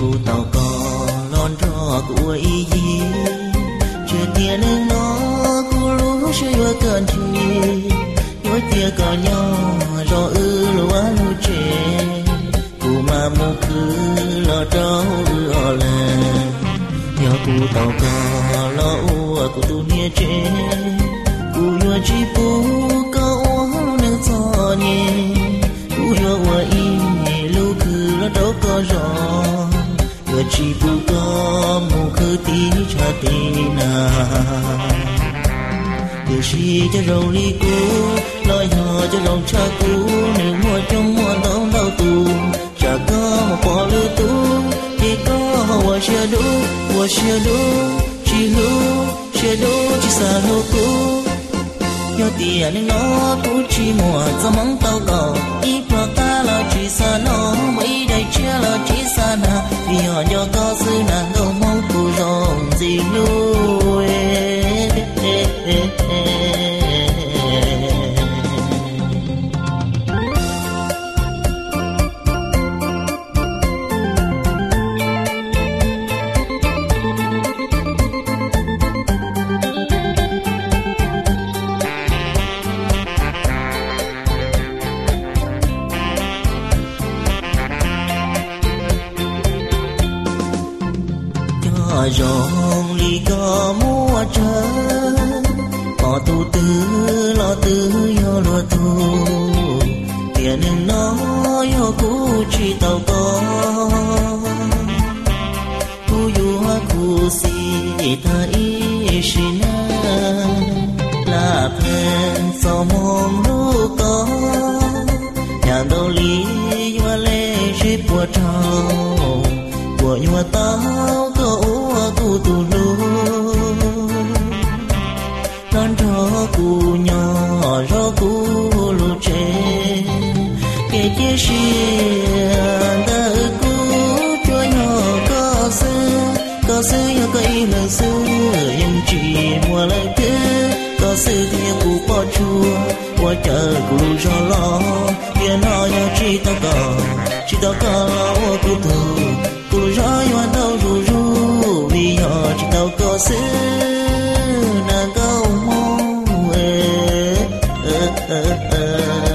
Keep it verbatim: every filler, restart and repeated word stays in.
cụ tàu có lon trò của ý gì chuyện tiền nên nó cụ lúa chơi vừa cần chi nhớ tia có nhau rồi ư lúa lúa trẻ cụ mà mua cứ lo trâu ư ở lên nhớ cụ tàu có lo u cụ tu nia trẻ cụ nhớ chi pu có uống nên cho nhẹ cụ nhớ qua ý lúa cứ lo trâu có gió nhớ chi pu có mua cứ tí cha tí na điều gì cho râu ly cũ lối nhỏ cho râu cha cũ nếu mua trong mua đau đau tù chả có một bỏ lưu tú chỉ có hoa chia đu hoa chia đu chỉ lu chia đu chỉ xa lu cũ nhớ tiền nên nó cũ chỉ mua cho mong tao cầu ít mà ta là chỉ xa nó mấy đây chia là chỉ xa na vì họ nhớ có sự nàng đâu mong cũ rong gì lui rong ly có mua trời có tu tư lo tư yo lo tu tiền em nó yo cũ chỉ tàu có cũ yu ha cũ si ta ý xin là phen sao mong lu có nhà đâu lý yo lê chỉ bùa trâu bùa yo tao có cụ tu lu non cho cụ nhỏ cho cụ lu trẻ kể chia sẻ ta cụ cho nhỏ có sư có sư yo có ý lời sư nhưng chỉ mua lời cứ có sư thì cụ bỏ chua qua chờ cụ lu cho lo tiền nó yo chỉ tao có chỉ tao có lo cụ tu cụ lu cho yo đâu ru ru vì họ chỉ tao có xứ nàng câu mong ê ê ê ê